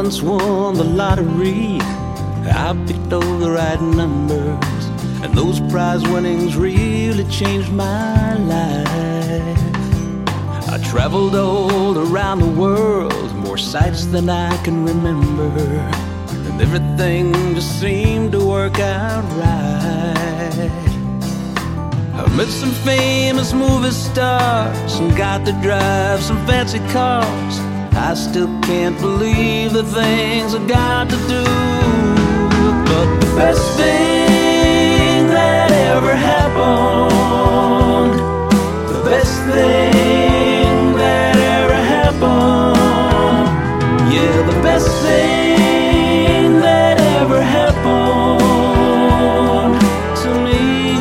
once won the lottery. I picked all the right numbers, and those prize winnings really changed my life. I traveled all around the world, more sights than I can remember, and everything just seemed to work out right. I met some famous movie stars and got to drive some fancy cars. I still can't believe the things I got to do. But the best thing that ever happened, the best thing that ever happened, yeah, the best thing that ever happened to me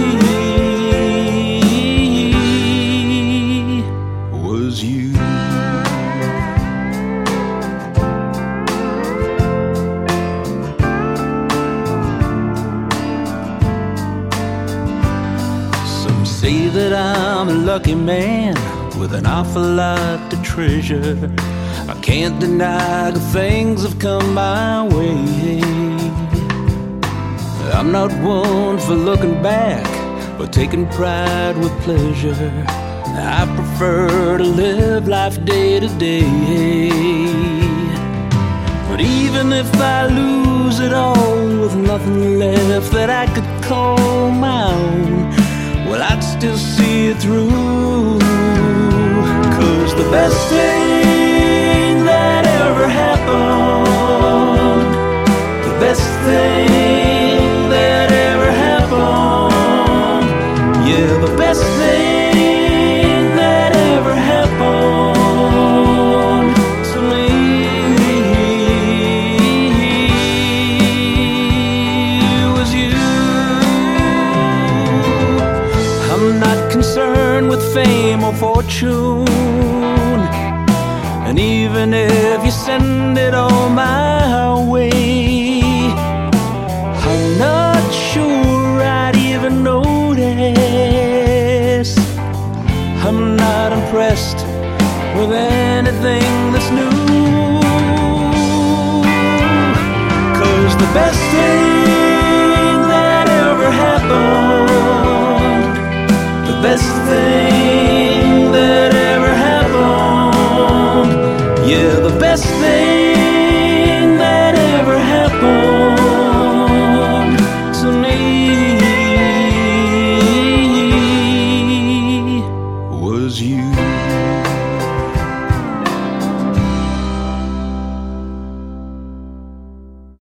was you. Say that I'm a lucky man with an awful lot to treasure. I can't deny the things have come my way. I'm not one for looking back, but taking pride with pleasure. I prefer to live life day to day. But even if I lose it all with nothing left that I could call my own, well, I'd still see it through. 'Cause the best thing that ever happened, the best thing that ever happened, yeah, the best thing that ever happened to me was you. I'm not concerned with fame or fortune, and even if you send it all my way, I'm not sure I'd even notice. I'm not impressed with anything that's new. 'Cause the best thing that ever happened, the best thing that ever happened, yeah, the best thing that ever happened to me was you.